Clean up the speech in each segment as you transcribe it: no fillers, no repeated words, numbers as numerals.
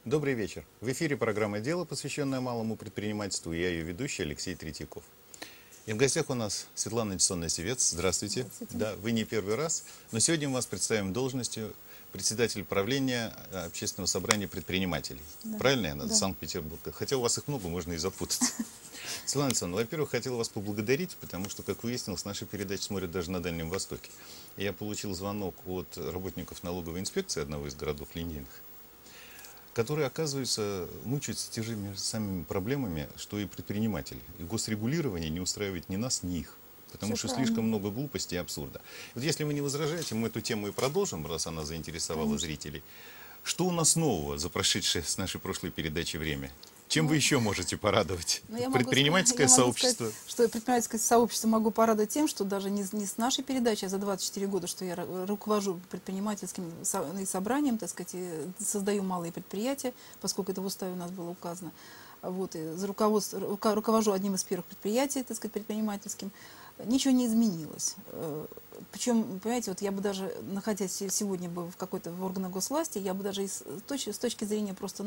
Добрый вечер. В эфире программа «Дело», посвященная малому предпринимательству. Я ее ведущий Алексей Третьяков. И в гостях у нас Светлана Сонная-Севец. Здравствуйте. Здравствуйте. Да, вы не первый раз, но сегодня мы вас представим должностью председатель правления Общественного собрания предпринимателей. Да. Правильно я? Да. Санкт-Петербург. Хотя у вас их много, можно и запутаться. Светлана Александровна, во-первых, хотел вас поблагодарить, потому что, как выяснилось, наши передачи смотрят даже на Дальнем Востоке. Я получил звонок от работников налоговой инспекции одного из городов линейных, которые, оказывается, мучаются те же самыми проблемами, что и предприниматели. И госрегулирование не устраивает ни нас, ни их. Потому Все что правильно. слишком много глупости и абсурда. Вот если вы не возражаете, мы эту тему и продолжим, раз она заинтересовала Конечно. зрителей. Что у нас нового за прошедшее с нашей прошлой передачи время? Чем вы еще можете порадовать предпринимательское сообщество? Сказать, что предпринимательское сообщество могу порадовать тем, что даже не с нашей передачи, а за 24 года, что я руковожу предпринимательским собранием, так сказать, и создаю малые предприятия, поскольку это в уставе у нас было указано. Вот, и руковожу одним из первых предприятий, так сказать, предпринимательским. Ничего не изменилось. Причем, понимаете, вот я бы даже, находясь сегодня бы в какой-то в органах госвласти, я бы даже с точки зрения просто,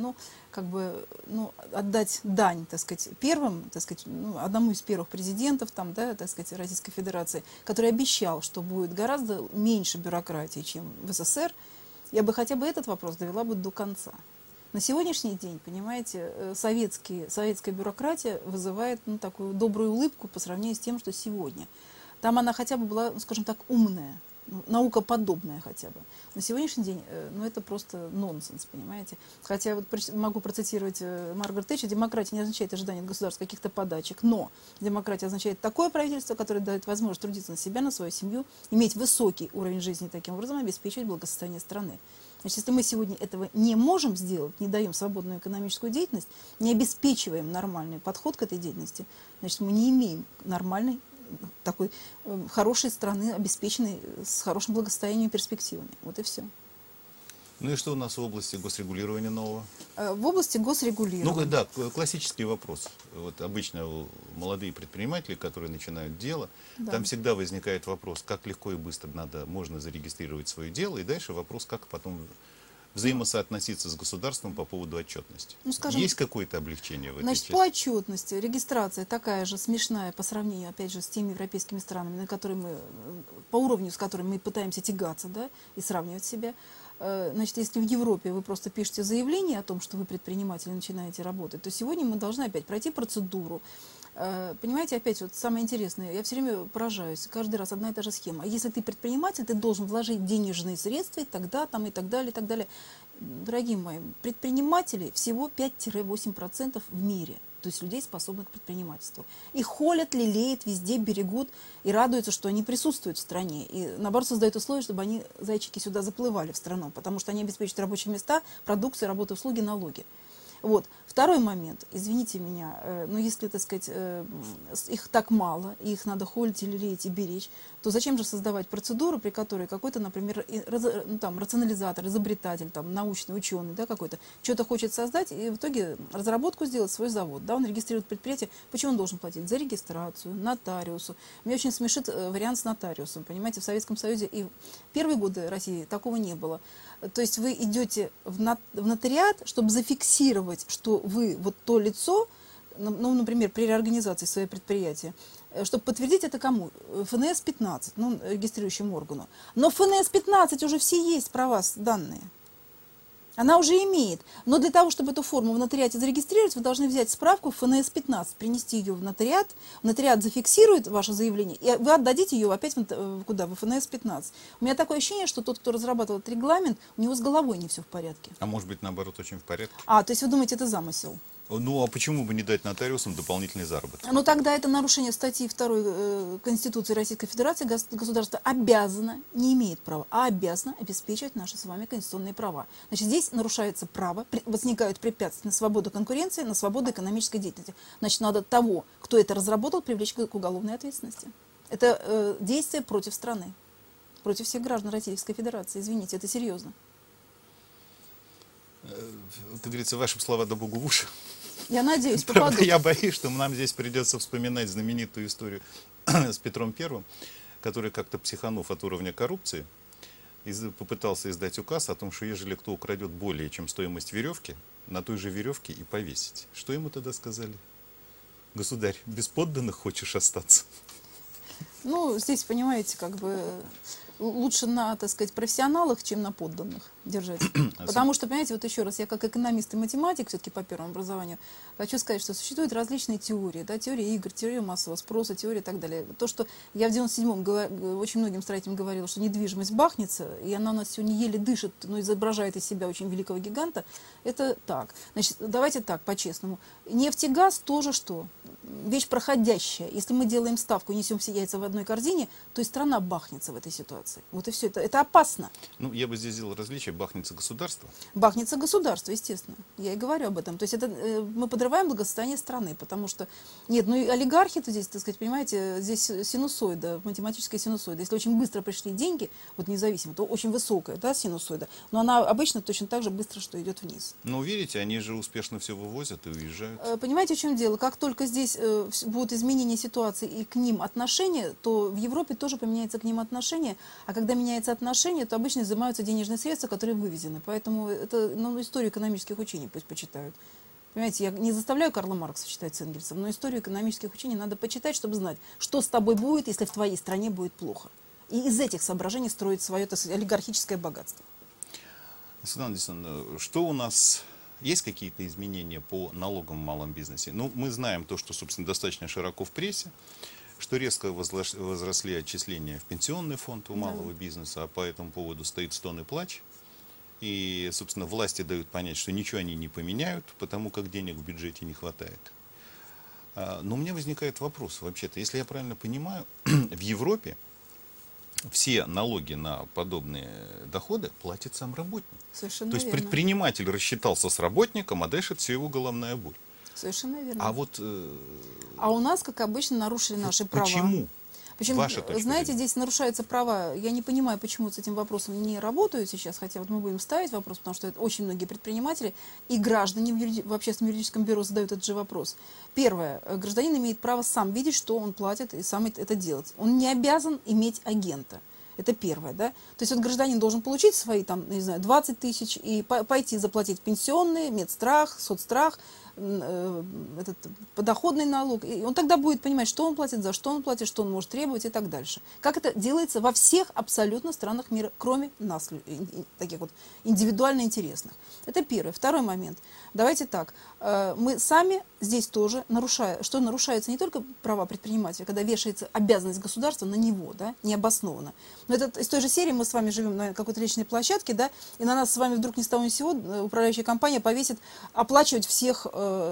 отдать дань, так сказать, первым, так сказать, одному из первых президентов, там, да, так сказать, Российской Федерации, который обещал, что будет гораздо меньше бюрократии, чем в СССР, я бы хотя бы этот вопрос довела бы до конца. На сегодняшний день, понимаете, советская бюрократия вызывает такую добрую улыбку по сравнению с тем, что сегодня. Там она хотя бы была, скажем так, умная, наукоподобная хотя бы. На сегодняшний день, это просто нонсенс, понимаете. Хотя вот могу процитировать Маргарет Тэтчер: демократия не означает ожидание от государства каких-то подачек, но демократия означает такое правительство, которое дает возможность трудиться на себя, на свою семью, иметь высокий уровень жизни, таким образом обеспечивать благосостояние страны. Значит, если мы сегодня этого не можем сделать, не даем свободную экономическую деятельность, не обеспечиваем нормальный подход к этой деятельности, значит, мы не имеем нормальной, такой хорошей страны, обеспеченной с хорошим благосостоянием и перспективами. Вот и все. Ну и что у нас в области госрегулирования нового? В области госрегулирования. Да, классический вопрос. Вот обычно молодые предприниматели, которые начинают дело, Да. там всегда возникает вопрос, как легко и быстро можно зарегистрировать свое дело, и дальше вопрос, как потом взаимосоотноситься с государством по поводу отчетности. Скажем, есть какое-то облегчение в этой значит, части? по отчетности регистрация такая же смешная по сравнению, опять же, с теми европейскими странами, на которые мы, по уровню, с которыми мы пытаемся тягаться, да, и сравнивать себя. Значит, если в Европе вы просто пишете заявление о том, что вы предприниматель и начинаете работать, то сегодня мы должны опять пройти процедуру. Понимаете, опять вот самое интересное, я все время поражаюсь, каждый раз одна и та же схема. Если ты предприниматель, ты должен вложить денежные средства, и тогда, там, и так далее, и так далее. Дорогие мои, предпринимателей всего 5-8% в мире, то есть людей, способных к предпринимательству. Их холят, лелеют, везде берегут и радуются, что они присутствуют в стране. И наоборот создают условия, чтобы они, зайчики, сюда заплывали в страну, потому что они обеспечивают рабочие места, продукцию, работу, услуги, налоги. Вот. Второй момент, извините меня, но если, так сказать, их так мало, и их надо холить, лелеять и беречь, то зачем же создавать процедуру, при которой какой-то, например, рационализатор, изобретатель, научный ученый, да, какой-то, что-то хочет создать, и в итоге разработку сделать свой завод, да, он регистрирует предприятие, почему он должен платить? За регистрацию, нотариусу. Меня очень смешит вариант с нотариусом, понимаете, в Советском Союзе и в первые годы России такого не было. То есть вы идете в нотариат, чтобы зафиксировать, что вы вот то лицо, например, при реорганизации своего предприятия, чтобы подтвердить это кому? ФНС-15, регистрирующему органу. Но в ФНС-15 уже все есть про вас данные. Она уже имеет. Но для того, чтобы эту форму в нотариате зарегистрировать, вы должны взять справку в ФНС-15, принести ее в нотариат зафиксирует ваше заявление, и вы отдадите ее опять куда? В ФНС-15. У меня такое ощущение, что тот, кто разрабатывал этот регламент, у него с головой не все в порядке. А может быть, наоборот, очень в порядке? То есть вы думаете, это замысел? А почему бы не дать нотариусам дополнительный заработок? Тогда это нарушение статьи 2 Конституции Российской Федерации. Государство обязано, не имеет права, а обязано обеспечивать наши с вами конституционные права. Значит, здесь нарушается право, возникают препятствия на свободу конкуренции, на свободу экономической деятельности. Значит, надо того, кто это разработал, привлечь к уголовной ответственности. Это действие против страны, против всех граждан Российской Федерации. Извините, это серьезно. Как говорится, ваши слова да Богу в уши. Я надеюсь, Правда, попаду. я боюсь, что нам здесь придется вспоминать знаменитую историю с Петром Первым, который как-то психанув от уровня коррупции, попытался издать указ о том, что ежели кто украдет более чем стоимость веревки, на той же веревке и повесить. Что ему тогда сказали? Государь, без подданных хочешь остаться? Ну, здесь, понимаете, как бы лучше на, так сказать, профессионалах, чем на подданных держать. Потому что, понимаете, вот еще раз, я как экономист и математик, все-таки по первому образованию, хочу сказать, что существуют различные теории, да, теория игр, теория массового спроса, теория и так далее. То, что я в 97-м очень многим строителям говорила, что недвижимость бахнется, и она у нас сегодня еле дышит, но изображает из себя очень великого гиганта, это так. Значит, давайте так, по-честному. Нефть и газ тоже что? Вещь проходящая. Если мы делаем ставку и несем все яйца в одной корзине, то и страна бахнется в этой ситуации. Вот и все. Это опасно. Ну, я бы здесь сделал различие: бахнется государство. Бахнется государство, естественно. Я и говорю об этом. То есть это мы подрываем благосостояние страны, потому что нет, ну и олигархи, то здесь, так сказать, понимаете, здесь синусоида, математическая синусоида. Если очень быстро пришли деньги, вот независимо, то очень высокая, да, синусоида, но она обычно точно так же быстро, что идет вниз. Но видите, они же успешно все вывозят и уезжают. Понимаете, в чем дело? Как только здесь будут изменения ситуации и к ним отношения, то в Европе тоже поменяется к ним отношение. А когда меняется отношение, то обычно изымаются денежные средства, которые вывезены. Поэтому это, ну, историю экономических учений пусть почитают. Понимаете, я не заставляю Карла Маркса читать с Энгельсом, но историю экономических учений надо почитать, чтобы знать, что с тобой будет, если в твоей стране будет плохо. И из этих соображений строить свое, так сказать, олигархическое богатство. Светлана Александровна, что у нас... Есть какие-то изменения по налогам в малом бизнесе? Ну, мы знаем то, что, собственно, достаточно широко в прессе, что резко возросли отчисления в пенсионный фонд у малого бизнеса, а по этому поводу стоит стон и плач. И, собственно, власти дают понять, что ничего они не поменяют, потому как денег в бюджете не хватает. Но у меня возникает вопрос, вообще-то, если я правильно понимаю, в Европе все налоги на подобные доходы платит сам работник. Совершенно То есть верно. предприниматель рассчитался с работником, а дальше это все его головная боль. Совершенно верно. А вот А у нас, как обычно, нарушили наши права. почему? Причем, Ваша точка знаете, зрения. здесь нарушаются права. Я не понимаю, почему с этим вопросом не работают сейчас, хотя вот мы будем ставить вопрос, потому что это очень многие предприниматели и граждане в общественном юридическом бюро задают этот же вопрос. Первое. Гражданин имеет право сам видеть, что он платит, и сам это делать. Он не обязан иметь агента. Это первое, да. То есть вот гражданин должен получить свои, там, не знаю, 20 тысяч и пойти заплатить пенсионный, медстрах, соцстрах, этот подоходный налог. И он тогда будет понимать, что он платит, за что он платит, что он может требовать и так дальше. Как это делается во всех абсолютно странах мира, кроме нас, таких вот индивидуально интересных. Это первое. Второй момент. Давайте так. Мы сами здесь тоже, что нарушаются не только права предпринимателя, когда вешается обязанность государства на него, да, необоснованно. Но это из той же серии мы с вами живем на какой-то личной площадке, да, и на нас с вами вдруг ни с того ни с сего управляющая компания повесит оплачивать всех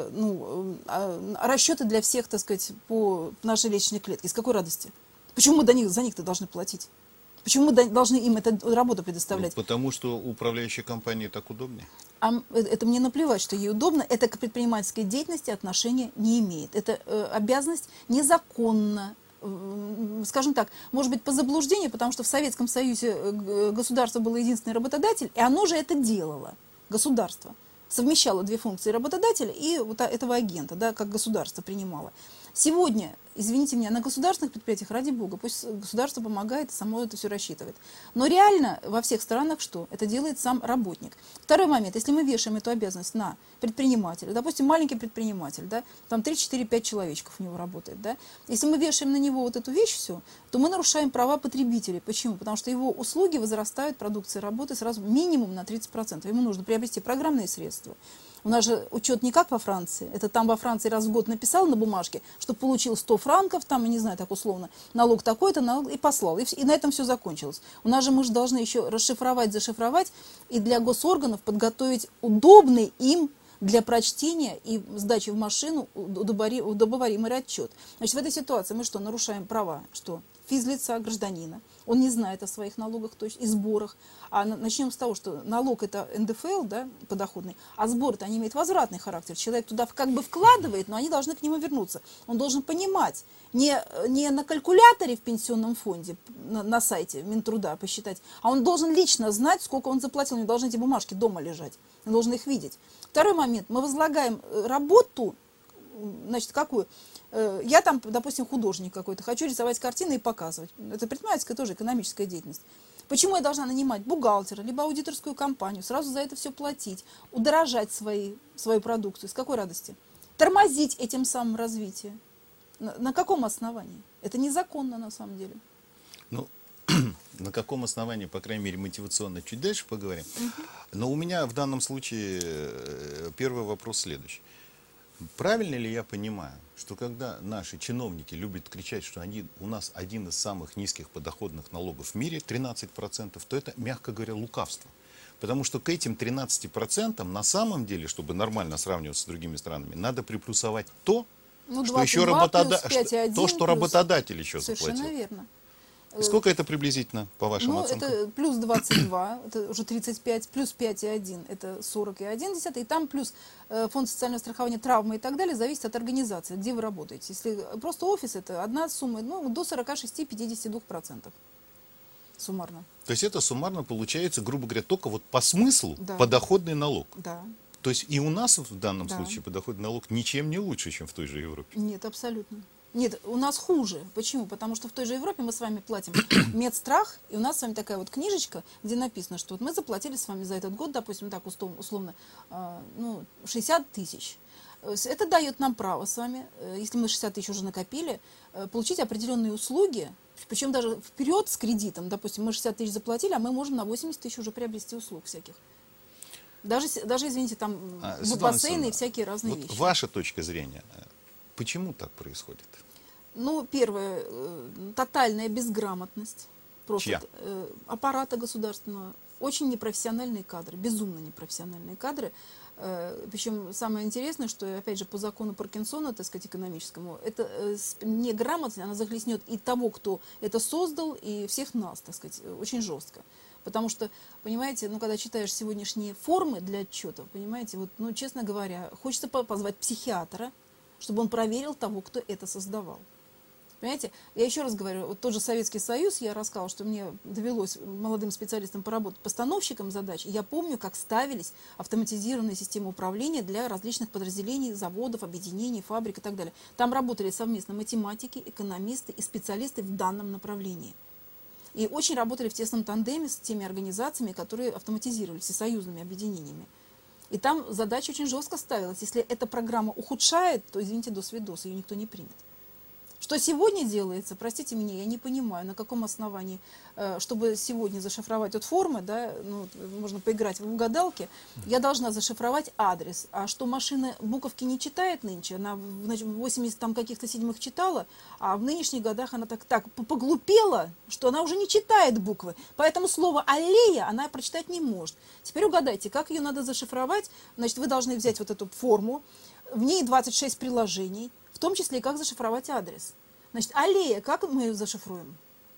расчеты для всех, так сказать, по нашей личной клетке. С какой радости? Почему мы за них-то должны платить? Почему мы должны им эту работу предоставлять? Ну, потому что управляющей компании так удобнее. Это мне наплевать, что ей удобно. Это к предпринимательской деятельности отношения не имеет. Это обязанность незаконна. Скажем так, может быть, по заблуждению, потому что в Советском Союзе государство было единственный работодатель, и оно же это делало, государство. Совмещало две функции работодателя и вот этого агента, да, как государство принимало. Сегодня, извините меня, на государственных предприятиях, ради бога, пусть государство помогает и само это все рассчитывает. Но реально во всех странах что? Это делает сам работник. Второй момент. Если мы вешаем эту обязанность на предпринимателя, допустим, маленький предприниматель, да, там 3-4-5 человечков у него работает, да, если мы вешаем на него вот эту вещь все, то мы нарушаем права потребителей. Почему? Потому что его услуги возрастают, продукция работы сразу минимум на 30%. Ему нужно приобрести программные средства. У нас же учет не как во Франции. Это там во Франции раз в год написал на бумажке, что получил 100 франков, там, я не знаю, так условно, налог такой-то, налог, и послал. И на этом все закончилось. У нас же мы же должны еще расшифровать, зашифровать и для госорганов подготовить удобный им для прочтения и сдачи в машину удобоваримый отчет. Значит, в этой ситуации мы что, нарушаем права? Что? Физлица гражданина. Он не знает о своих налогах и сборах. А начнем с того, что налог это НДФЛ, да, подоходный, а сборы-то они имеют возвратный характер. Человек туда как бы вкладывает, но они должны к нему вернуться. Он должен понимать, не на калькуляторе в пенсионном фонде, на сайте Минтруда посчитать, а он должен лично знать, сколько он заплатил. У него должны эти бумажки дома лежать. Он должен их видеть. Второй момент. Мы возлагаем работу, значит, какую? Я там, допустим, художник какой-то, хочу рисовать картины и показывать. Это предпринимательская тоже экономическая деятельность. Почему я должна нанимать бухгалтера, либо аудиторскую компанию, сразу за это все платить, удорожать свою продукцию? С какой радости? Тормозить этим самым развитие. На каком основании? Это незаконно на самом деле. Ну, на каком основании, по крайней мере, мотивационно, чуть дальше поговорим. Но у меня в данном случае первый вопрос следующий. Правильно ли я понимаю, что когда наши чиновники любят кричать, что у нас один из самых низких подоходных налогов в мире, 13%, то это, мягко говоря, лукавство. Потому что к этим 13% на самом деле, чтобы нормально сравниваться с другими странами, надо приплюсовать то, что еще работодатель еще Совершенно заплатил. Верно. Сколько это приблизительно, по вашим оценкам? Это плюс 22, это уже 35, плюс 5,1, это 40,1, и там плюс фонд социального страхования, травмы и так далее, зависит от организации, где вы работаете. Если просто офис, это одна сумма, до 46-52% суммарно. То есть это суммарно получается, грубо говоря, только вот по смыслу Да. подоходный налог. Да. То есть и у нас в данном Да. случае подоходный налог ничем не лучше, чем в той же Европе. Нет, абсолютно. Нет, у нас хуже. Почему? Потому что в той же Европе мы с вами платим медстрах, и у нас с вами такая вот книжечка, где написано, что вот мы заплатили с вами за этот год, допустим, так условно, 60 тысяч. Это дает нам право с вами, если мы 60 тысяч уже накопили, получить определенные услуги, причем даже вперед с кредитом. Допустим, мы 60 тысяч заплатили, а мы можем на 80 тысяч уже приобрести услуг всяких. Даже извините, там бассейны и всякие разные вещи. Ваша точка зрения, почему так происходит? Первое, тотальная безграмотность Чья? Аппарата государственного. Очень непрофессиональные кадры, безумно непрофессиональные кадры. Причем самое интересное, что, опять же, по закону Паркинсона, так сказать, экономическому, эта неграмотность, она захлестнет и того, кто это создал, и всех нас, так сказать, очень жестко. Потому что, понимаете, когда читаешь сегодняшние формы для отчетов, понимаете, честно говоря, хочется позвать психиатра, чтобы он проверил того, кто это создавал. Понимаете, я еще раз говорю, вот тот же Советский Союз, я рассказывала, что мне довелось молодым специалистам поработать постановщиком задач, и я помню, как ставились автоматизированные системы управления для различных подразделений, заводов, объединений, фабрик и так далее. Там работали совместно математики, экономисты и специалисты в данном направлении. И очень работали в тесном тандеме с теми организациями, которые автоматизировались, всесоюзными объединениями. И там задача очень жестко ставилась. Если эта программа ухудшает, то, извините, до свидос, ее никто не примет. Что сегодня делается, простите меня, я не понимаю, на каком основании, чтобы сегодня зашифровать формы, да, можно поиграть в угадалки, я должна зашифровать адрес. А что машина буковки не читает нынче, она в 80 там каких-то седьмых читала, а в нынешних годах она так поглупела, что она уже не читает буквы. Поэтому слово «аллея» она прочитать не может. Теперь угадайте, как ее надо зашифровать. Значит, вы должны взять вот эту форму, в ней 26 приложений, в том числе и как зашифровать адрес. Значит, аллея, как мы ее зашифруем?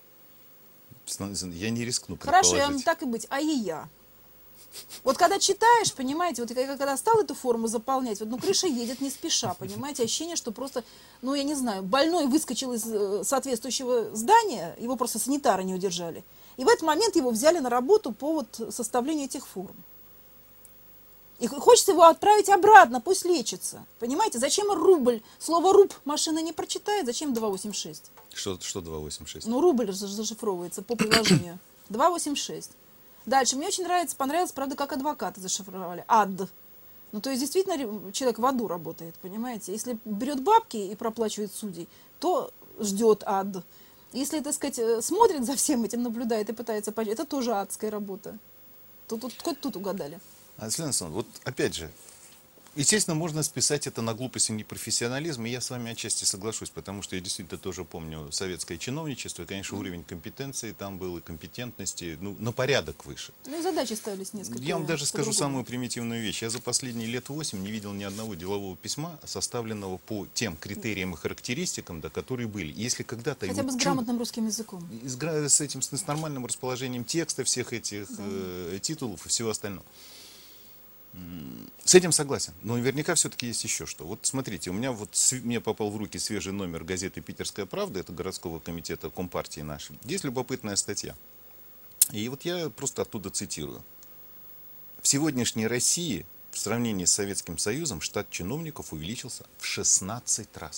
Я не рискну Хорошо, предположить. я вам так и быть, АЕЯ. Вот когда читаешь, понимаете, вот когда стал эту форму заполнять, крыша едет не спеша, понимаете, ощущение, что просто, я не знаю, больной выскочил из соответствующего здания, его просто санитары не удержали. И в этот момент его взяли на работу по составлению этих форм. И хочется его отправить обратно, пусть лечится. Понимаете, зачем рубль? Слово «руб» машина не прочитает, зачем 286? Что 286? Рубль зашифровывается по приложению. 286. Дальше. Мне очень понравилось, правда, как адвокаты зашифровали. АД. То есть, действительно, человек в аду работает, понимаете. Если берет бабки и проплачивает судей, то ждет ад. Если, так сказать, смотрит за всем этим, наблюдает и пытается понять, это тоже адская работа. Тут угадали. Светлана Александровна, вот опять же, естественно, можно списать это на глупость и непрофессионализм, и я с вами отчасти соглашусь, потому что я действительно тоже помню советское чиновничество, и, конечно, уровень компетенции там был, и компетентности, на порядок выше. И задачи ставились несколько. Я вам даже скажу самую примитивную вещь. Я за последние лет 8 не видел ни одного делового письма, составленного по тем критериям и характеристикам, которые были. Если когда-то... Хотя бы с грамотным русским языком. С нормальным расположением текста, всех этих титулов и всего остального. С этим согласен, но наверняка все-таки есть еще что. Вот смотрите, мне попал в руки свежий номер газеты «Питерская правда», это городского комитета Компартии нашей. Здесь любопытная статья. И вот я просто оттуда цитирую. В сегодняшней России в сравнении с Советским Союзом штат чиновников увеличился в 16 раз.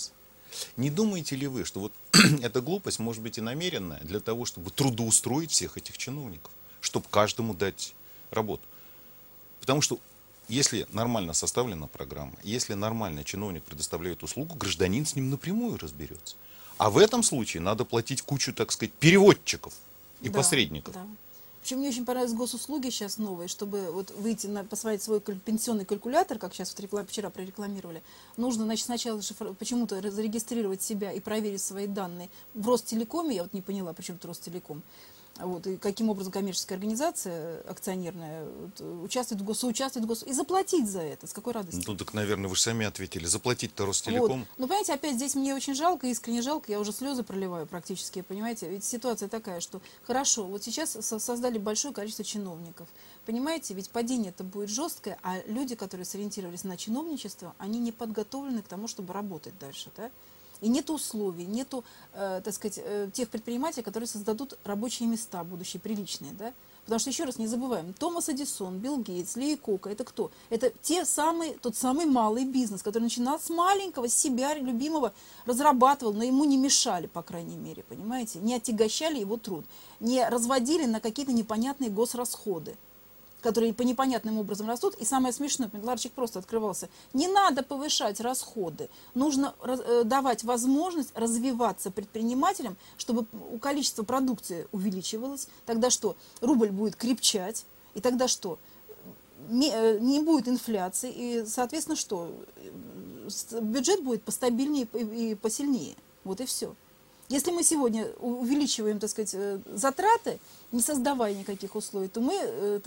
Не думаете ли вы, что вот эта глупость может быть и намеренная для того, чтобы трудоустроить всех этих чиновников, чтобы каждому дать работу? Потому что если нормально составлена программа, если нормально чиновник предоставляет услугу, гражданин с ним напрямую разберется. А в этом случае надо платить кучу, так сказать, переводчиков и Да, посредников. да. Причем мне очень понравились госуслуги сейчас новые, чтобы вот выйти посмотреть свой пенсионный калькулятор, как сейчас вот вчера прорекламировали. Нужно, значит, сначала почему-то зарегистрировать себя и проверить свои данные в Ростелекоме. Я вот не поняла, почему тут Ростелеком. Вот, и каким образом коммерческая организация акционерная участвует и заплатить за это. С какой радостью? Ну, так, наверное, вы же сами ответили. Заплатить-то Ростелеком. Вот. Ну, понимаете, опять здесь мне очень жалко, искренне жалко, я уже слезы проливаю практически, понимаете, ведь ситуация такая, что хорошо, вот сейчас создали большое количество чиновников, понимаете, ведь падение это будет жесткое, а люди, которые сориентировались на чиновничество, они не подготовлены к тому, чтобы работать дальше, да? И нет условий, нету, так сказать, тех предпринимателей, которые создадут рабочие места будущие, приличные, да? Потому что, еще раз, не забываем, Томас Эдисон, Билл Гейтс, Ли Кока, это кто? Это тот самый малый бизнес, который начинал с маленького, с себя любимого, разрабатывал, но ему не мешали, по крайней мере, понимаете? Не отягощали его труд, не разводили на какие-то непонятные госрасходы, которые по непонятным образом растут. И самое смешное, ларчик просто открывался. Не надо повышать расходы. Нужно давать возможность развиваться предпринимателям, чтобы количество продукции увеличивалось. Тогда что? Рубль будет крепчать. И тогда что? Не будет инфляции. И, соответственно, что? Бюджет будет постабильнее и посильнее. Вот и все. Если мы сегодня увеличиваем, так сказать, затраты, не создавая никаких условий, то мы,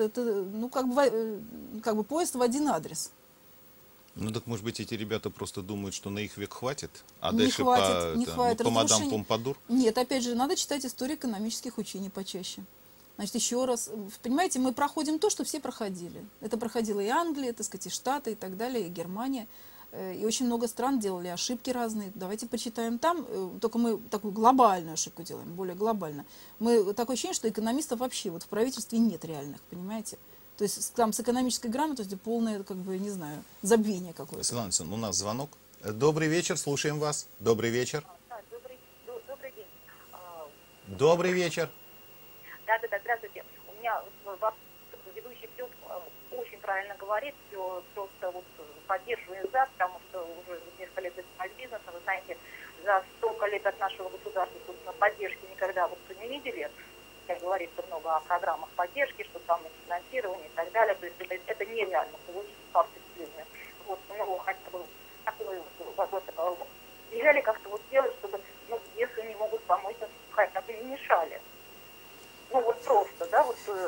как бы поезд в один адрес. Ну так, может быть, эти ребята просто думают, что на их век хватит, а Не дальше хватит, не хватит. по мадам Разрушение. Помпадур? Нет, опять же, надо читать историю экономических учений почаще. Значит, еще раз, понимаете, мы проходим то, что все проходили. Это проходила и Англия, так сказать, и Штаты, и так далее, и Германия. И очень много стран делали ошибки разные. Давайте почитаем там. Только мы такую глобальную ошибку делаем, более глобально. Мы такое ощущение, что экономистов вообще вот в правительстве нет реальных, понимаете? То есть там с экономической грамотностью полное, как бы, не знаю, забвение какое-то. Светлана Александровна, у нас звонок. Добрый вечер, слушаем вас. Добрый вечер. Да, добрый день. Добрый вечер. Да, здравствуйте. У меня ведущий все очень правильно говорит, все просто вот поддерживаю за, потому что уже несколько лет занимаюсь бизнесом, вы знаете, за столько лет от нашего государства, собственно, поддержки никогда вот не видели. Как говорится много о программах поддержки, что там финансирование и так далее. То есть это нереально получить факты бизнес. Вот, ну, хотя бы такой вот, нельзя как-то вот сделать, чтобы, ну, если не могут помочь, хотя бы не мешали. Ну, вот просто, да,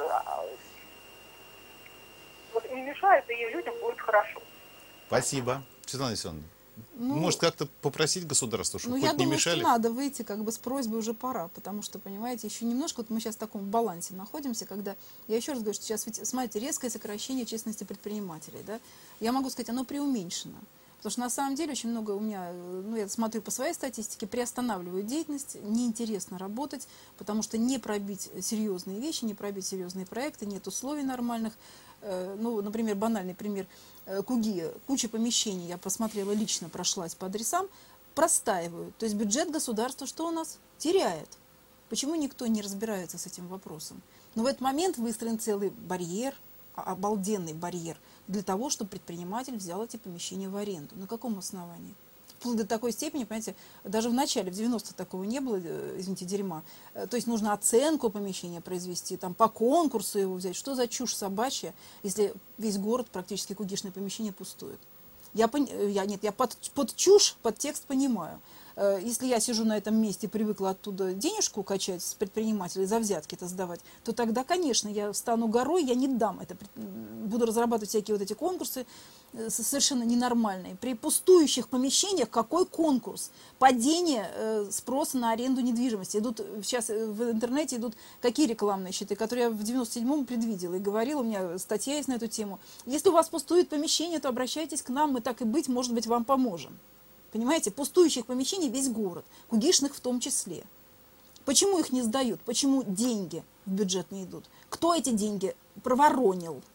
вот не мешают, и людям будет хорошо. Спасибо. Светлана Александровна, Ну, может как-то попросить государство, чтобы я хоть не думаю, мешали? что надо выйти как бы с просьбой, уже пора, потому что, понимаете, еще немножко, вот мы сейчас в таком балансе находимся, когда, я еще раз говорю, что сейчас, смотрите, резкое сокращение численности предпринимателей, да, я могу сказать, оно преуменьшено, потому что на самом деле очень много у меня, ну, я смотрю по своей статистике, приостанавливают деятельность, неинтересно работать, потому что не пробить серьезные вещи, не пробить серьезные проекты, нет условий нормальных. Ну, например, банальный пример. Куги, куча помещений, я посмотрела лично, прошлась по адресам, простаивают. То есть бюджет государства что у нас? Теряет. Почему никто не разбирается с этим вопросом? Но в этот момент выстроен целый барьер, обалденный барьер, для того, чтобы предприниматель взял эти помещения в аренду. На каком основании? Вплоть до такой степени, понимаете, даже в начале, в 90-х такого не было, извините, дерьма. То есть нужно оценку помещения произвести, там, по конкурсу его взять. Что за чушь собачья, если весь город, практически кугишное помещение пустует? Я под чушь, под текст понимаю. Если я сижу на этом месте и привыкла оттуда денежку качать с предпринимателей, за взятки-то сдавать, то тогда, конечно, я встану горой, я не дам это. Буду разрабатывать всякие вот эти конкурсы совершенно ненормальные. При пустующих помещениях какой конкурс? Падение спроса на аренду недвижимости. Сейчас в интернете идут какие рекламные щиты, которые я в 97-м предвидела и говорила, у меня статья есть на эту тему. Если у вас пустует помещение, то обращайтесь к нам, мы так и быть, может быть, вам поможем. Понимаете, пустующих помещений весь город, кугишных в том числе. Почему их не сдают? Почему деньги в бюджет не идут? Кто эти деньги проворонил?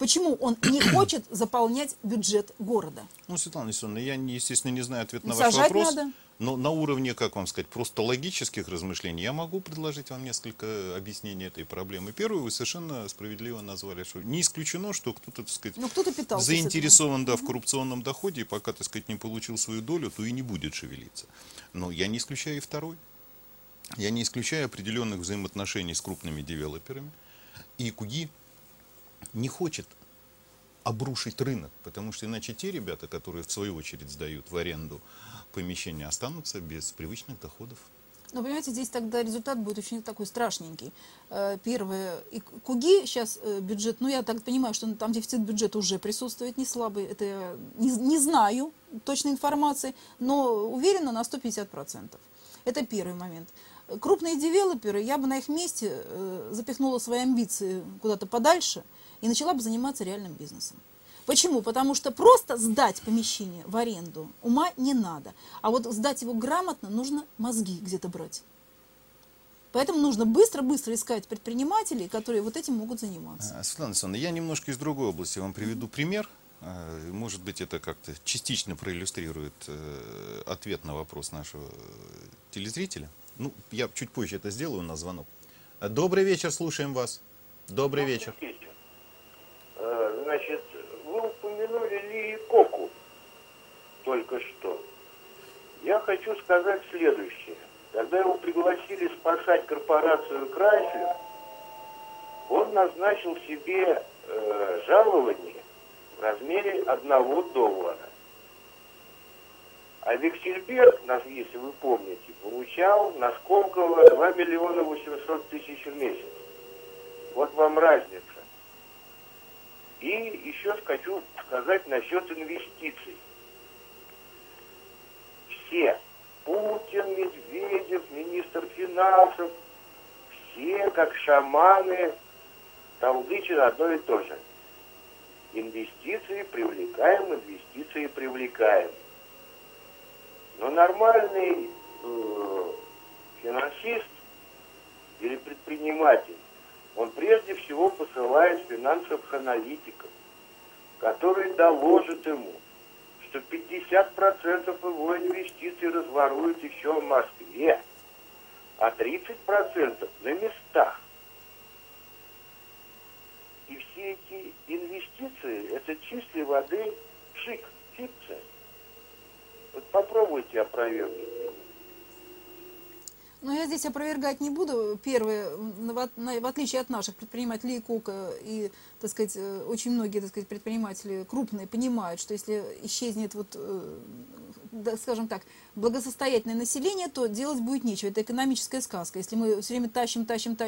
Почему он не хочет заполнять бюджет города? Ну, Светлана Александровна, я, естественно, не знаю ответ на ваш Сажать вопрос. надо. Но на уровне, как вам сказать, просто логических размышлений я могу предложить вам несколько объяснений этой проблемы. Первое, вы совершенно справедливо назвали, что не исключено, что кто-то, так сказать, Ну, кто-то питался заинтересован, да, в коррупционном доходе, и пока, так сказать, не получил свою долю, то и не будет шевелиться. Но я не исключаю и второй. Я не исключаю определенных взаимоотношений с крупными девелоперами. И КУГИ не хочет обрушить рынок, потому что иначе те ребята, которые в свою очередь сдают в аренду помещения, останутся без привычных доходов. Но, понимаете, здесь тогда результат будет очень такой страшненький. Первое, и КУГИ сейчас бюджет, ну я так понимаю, что там дефицит бюджета уже присутствует, не слабый, это я не знаю точной информации, но уверена на 150%. Это первый момент. Крупные девелоперы, я бы на их месте запихнула свои амбиции куда-то подальше и начала бы заниматься реальным бизнесом. Почему? Потому что просто сдать помещение в аренду ума не надо. А вот сдать его грамотно нужно мозги где-то брать. Поэтому нужно быстро-быстро искать предпринимателей, которые вот этим могут заниматься. Светлана Александровна, я немножко из другой области вам приведу пример. Может быть, это как-то частично проиллюстрирует ответ на вопрос нашего телезрителя. Ну, я чуть позже это сделаю на звонок. Добрый вечер, слушаем вас. Добрый вечер. Значит, вы упомянули Ли Коку только что. Я хочу сказать следующее. Когда его пригласили спасать корпорацию Крайслер, он назначил себе жалование в размере $1. А Виксельберг, если вы помните, получал на Сколково 2 800 000 в месяц. Вот вам разница. И еще хочу сказать насчет инвестиций. Все, Путин, Медведев, министр финансов, все, как шаманы, толдычат одно и то же. Инвестиции привлекаем, инвестиции привлекаем. Но нормальный финансист или предприниматель, он прежде всего посылает финансовых аналитиков, которые доложат ему, что 50% его инвестиций разворуют еще в Москве, а 30% на местах. И все эти инвестиции, это чистой воды пшик, фикция. Вот попробуйте опровергнуть. Но я здесь опровергать не буду. Первое, в отличие от наших предпринимателей Кока и, так сказать, очень многие, так сказать, предприниматели крупные понимают, что если исчезнет, вот, скажем так, благосостоятельное население, то делать будет нечего. Это экономическая сказка. Если мы все время тащим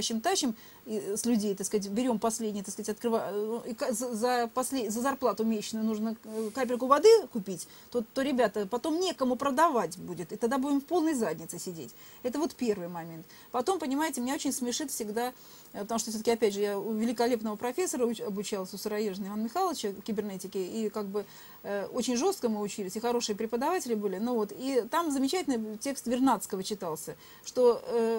с людей, так сказать, берем последние, так сказать, за зарплату месячную нужно капельку воды купить, то, ребята, потом некому продавать будет, и тогда будем в полной заднице сидеть. Это вот первый момент. Потом, понимаете, меня очень смешит всегда, потому что все-таки, опять же, я у великолепного профессора обучалась, у Сыроежина Ивана Михайловича кибернетики, и как бы очень жестко мы учились, и хорошие преподаватели были, ну вот, и там замечательный текст Вернадского читался, что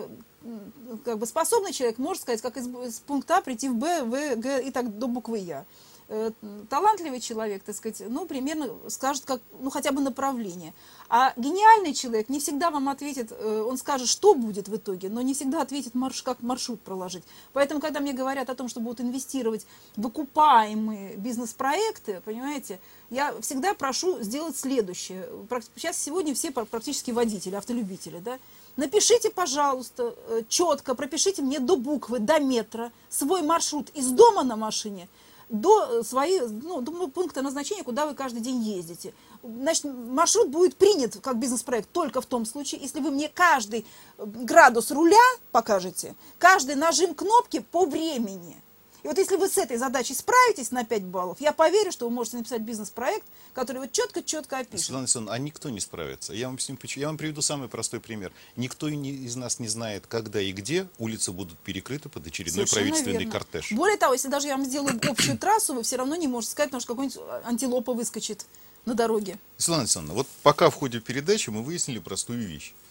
как бы способный человек может сказать, как из пункта А прийти в Б, В, Г и так до буквы Я. Талантливый человек, так сказать, ну, примерно скажет, как, ну, хотя бы направление. А гениальный человек не всегда вам ответит, он скажет, что будет в итоге, но не всегда ответит, как маршрут проложить. Поэтому, когда мне говорят о том, что будут инвестировать в окупаемые бизнес-проекты, понимаете, я всегда прошу сделать следующее. Сейчас сегодня все практически водители, автолюбители, да? Напишите, пожалуйста, четко, пропишите мне до буквы, до метра свой маршрут из дома на машине до до пункта назначения, куда вы каждый день ездите. Значит, маршрут будет принят как бизнес-проект только в том случае, если вы мне каждый градус руля покажете, каждый нажим кнопки по времени. И вот если вы с этой задачей справитесь на 5 баллов, я поверю, что вы можете написать бизнес-проект, который вот четко-четко опишет. Светлана Александровна, а никто не справится. Я вам приведу самый простой пример. Никто из нас не знает, когда и где улицы будут перекрыты под очередной Совершенно правительственный верно. кортеж. Более того, если даже я вам сделаю общую трассу, вы все равно не можете сказать, потому что какой-нибудь антилопа выскочит на дороге. Светлана Александровна, вот пока в ходе передачи мы выяснили простую вещь.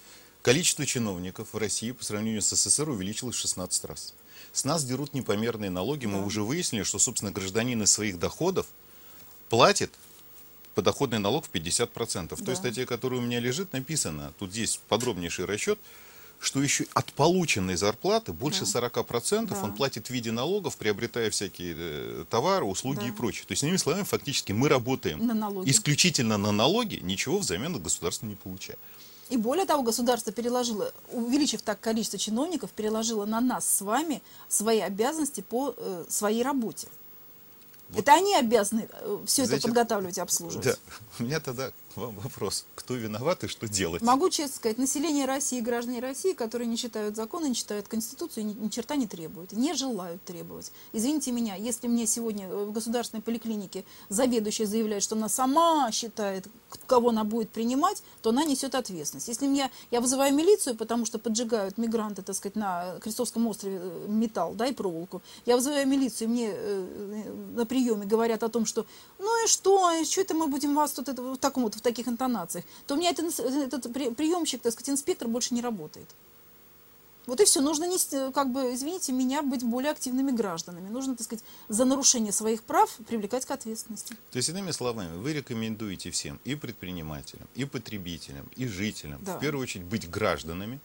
Количество чиновников в России по сравнению с СССР увеличилось в 16 раз. С нас дерут непомерные налоги. Мы уже выяснили, что, собственно, гражданин из своих доходов платит подоходный налог в 50%. В той статье, которая у меня лежит, написано, тут есть подробнейший расчет, что еще от полученной зарплаты больше 40% он платит в виде налогов, приобретая всякие товары, услуги и прочее. То есть, иными словами, фактически мы работаем исключительно на налоги, ничего взамен от государства не получая. И более того, государство переложило, увеличив так количество чиновников, переложило на нас с вами свои обязанности по своей работе. Вот. Это они обязаны все это подготавливать и обслуживать. Да. У меня тогда к вам вопрос. Кто виноват и что делать? Могу честно сказать, население России, граждане России, которые не читают законы, не читают Конституцию, ни черта не требуют, не желают требовать. Извините меня, если мне сегодня в государственной поликлинике заведующая заявляет, что она сама считает, кого она будет принимать, то она несет ответственность. Если я вызываю милицию, потому что поджигают мигранты, так сказать, на Крестовском острове металл, да, и проволоку, я вызываю милицию, мне на приеме говорят о том, что ну и что это мы будем вас тут в таких интонациях, то у меня этот приемщик, так сказать, инспектор больше не работает. Вот и все. Нужно, извините меня, быть более активными гражданами. Нужно, так сказать, за нарушение своих прав привлекать к ответственности. То есть, иными словами, вы рекомендуете всем, и предпринимателям, и потребителям, и жителям, в первую очередь, быть гражданами,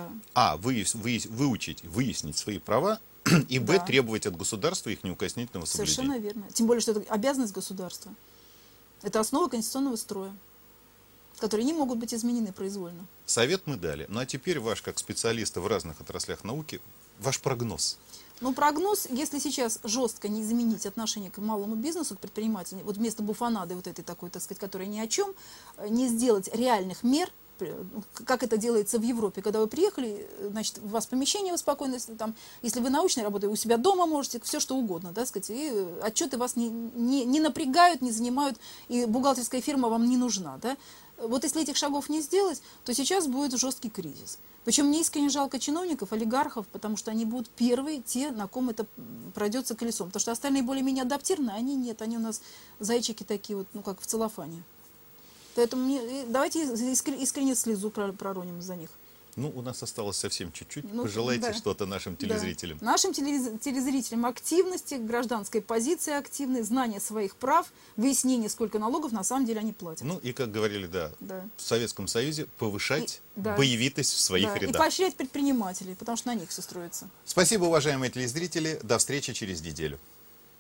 выяснить свои права, и требовать от государства их неукоснительного соблюдения. Совершенно верно. Тем более, что это обязанность государства. Это основа конституционного строя, которые не могут быть изменены произвольно. Совет мы дали. Ну а теперь ваш, как специалиста в разных отраслях науки, ваш прогноз. Ну, прогноз, если сейчас жестко не изменить отношение к малому бизнесу, к предпринимателям, вот вместо буфонады вот этой такой, так сказать, которая ни о чем, не сделать реальных мер, как это делается в Европе, когда вы приехали, значит, у вас помещение, вы спокойно, там, если вы научной работаете, у себя дома можете, все что угодно, да, сказать, и отчеты вас не напрягают, не занимают, и бухгалтерская фирма вам не нужна, да. Вот если этих шагов не сделать, то сейчас будет жесткий кризис. Причем мне искренне жалко чиновников, олигархов, потому что они будут первые, те, на ком это пройдется колесом. Потому что остальные более-менее адаптированы, а они нет, они у нас зайчики такие вот, ну как в целлофане. Поэтому давайте искренне слезу пророним за них. Ну, у нас осталось совсем чуть-чуть. Пожелайте что-то нашим телезрителям. Да. Нашим телезрителям активности, гражданской позиции активной, знания своих прав, выяснение, сколько налогов на самом деле они платят. Ну, и, как говорили, в Советском Союзе, повышать боевитость в своих рядах. И поощрять предпринимателей, потому что на них все строится. Спасибо, уважаемые телезрители. До встречи через неделю.